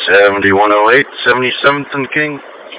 7108, 77th and King.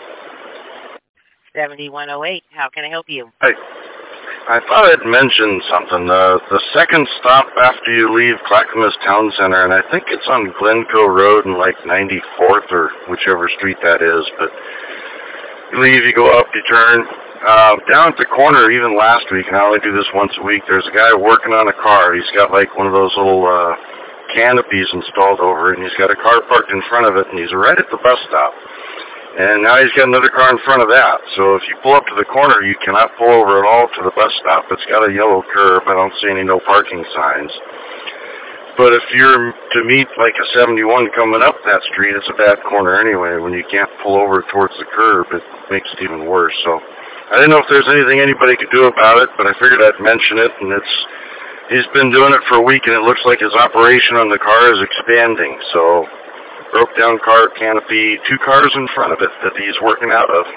7108. How can I help you? Hey, I thought I'd mention something. The second stop after you leave Clackamas Town Center, and I think it's on Glencoe Road and like 94th or whichever street that is, but you leave, you go up, you turn. Down at the corner, even last week, and I only do this once a week, there's a guy working on a car. He's got like one of those little canopies installed over it, and he's got a car parked in front of it, and he's right at the bus stop. And now he's got another car in front of that. So if you pull up to the corner, you cannot pull over at all to the bus stop. It's got a yellow curb. I don't see any no parking signs. But if you're to meet like a 71 coming up that street, it's a bad corner anyway. When you can't pull over towards the curb, it makes it even worse. So I didn't know if there's anything anybody could do about it, but I figured I'd mention it, and he's been doing it for a week, and it looks like his operation on the car is expanding. So, broke down car canopy, 2 cars in front of it that he's working out of.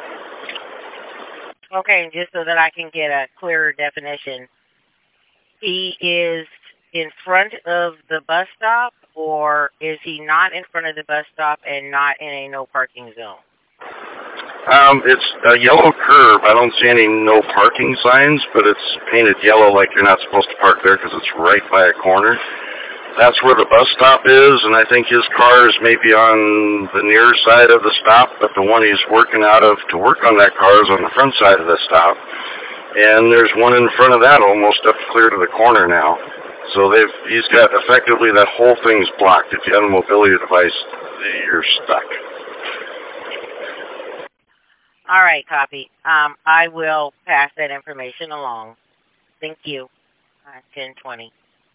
Okay, just so that I can get a clearer definition, he is in front of the bus stop, or is he not in front of the bus stop and not in a no parking zone? It's a yellow curb. I don't see any no parking signs, but it's painted yellow like you're not supposed to park there because it's right by a corner. That's where the bus stop is, and I think his car is maybe on the near side of the stop, but the one he's working out of to work on that car is on the front side of the stop. And there's one in front of that almost up clear to the corner now. So he's got effectively that whole thing's blocked. If you have a mobility device, you're stuck. All right, copy. I will pass that information along. Thank you. 10:20.